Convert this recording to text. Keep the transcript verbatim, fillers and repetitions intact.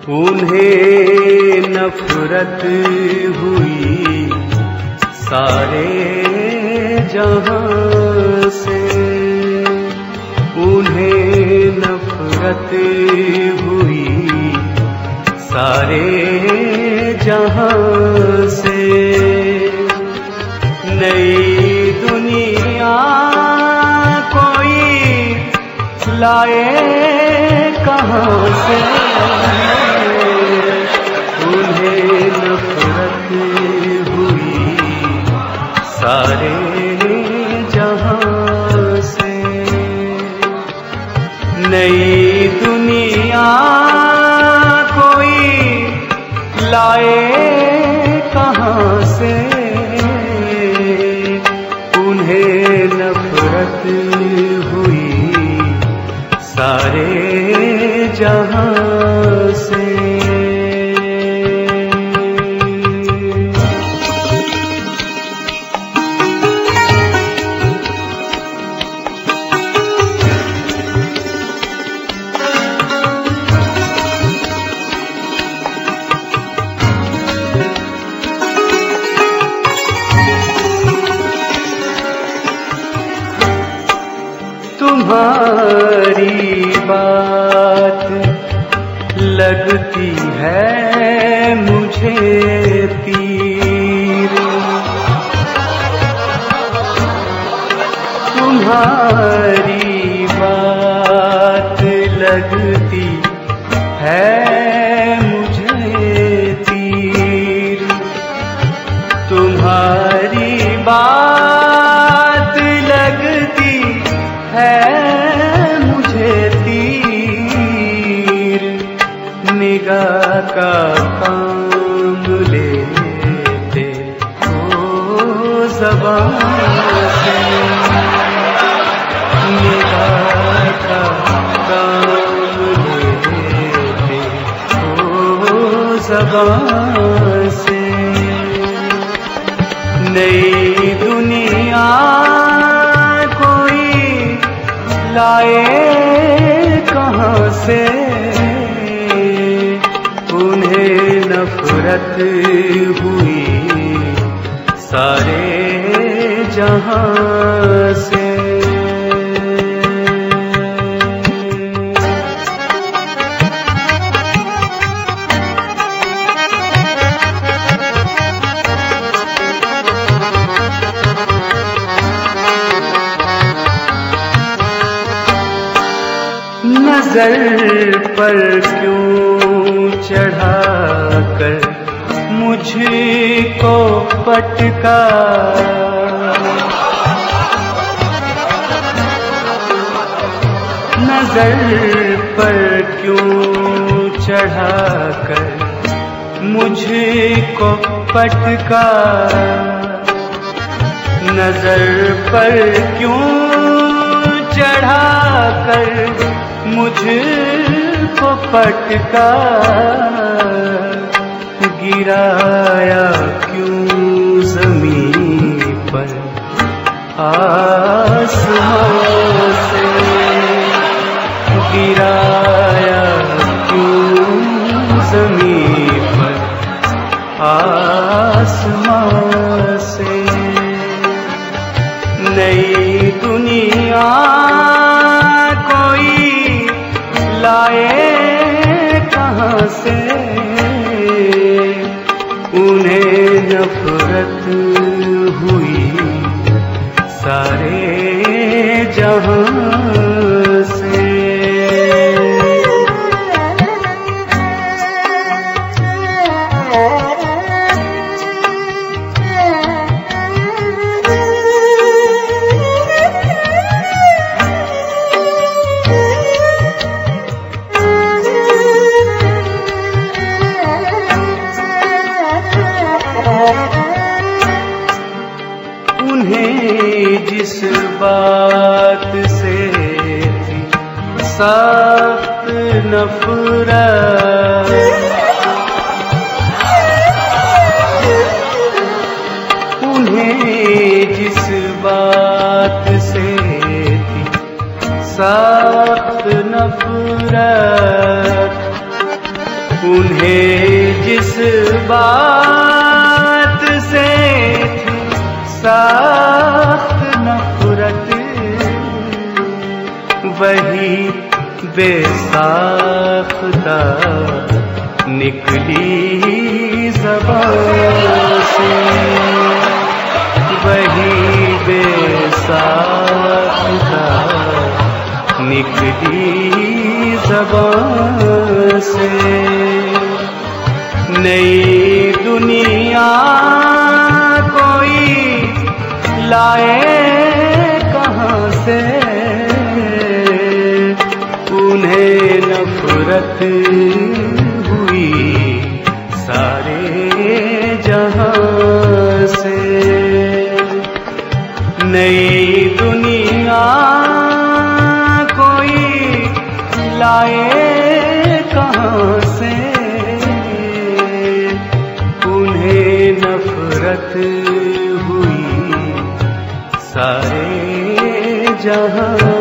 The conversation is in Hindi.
उन्हें नफरत हुई सारे जहां से, उन्हें नफरत हुई सारे जहां से। नई दुनिया कोई लाए कहां से, उन्हें नफरत हुई सारे जहां से। नई दुनिया कोई लाए कहां से, उन्हें नफरत हुई सारे जहां से। तुम्हारी बात लगती है मुझे तीर, तुम्हारी बात लगती है मुझे तीर, तुम्हारी बात लगती है मुझे तीर। निगाह का काम लेते हो ज़बान से, निगाह का काम लेते हो ज़बान से। नई दुनिया लाए कहां से, उन्हें नफरत हुई सारे जहां से। नजर पर क्यों चढ़ाकर मुझको पटका, नजर पर क्यों चढ़ाकर मुझको पटका, नजर पर क्यों चढ़ाकर मुझको पटका, गिराया क्यों ज़मीन पर आसमां से, गिराया क्यों ज़मीन पर आसमां से। नई दुनिया लाए कहां से, उन्हें नफरत हुई सारे जहां से। उन्हें जिस बात से थी सख्त नफरत, उन्हें जिस बात से थी सख्त नफरत, उन्हें जिस बात से सख्त नफरत, वही बेसाख्ता निकली ज़बान से, वही बेसाख्ता निकली ज़बान से। नई दुनिया कोई लाए कहाँ से, उन्हें नफरत हुई सारे जहां से। नई दुनिया कोई लाए कहाँ से, उन्हें नफरत हुई सारे जहां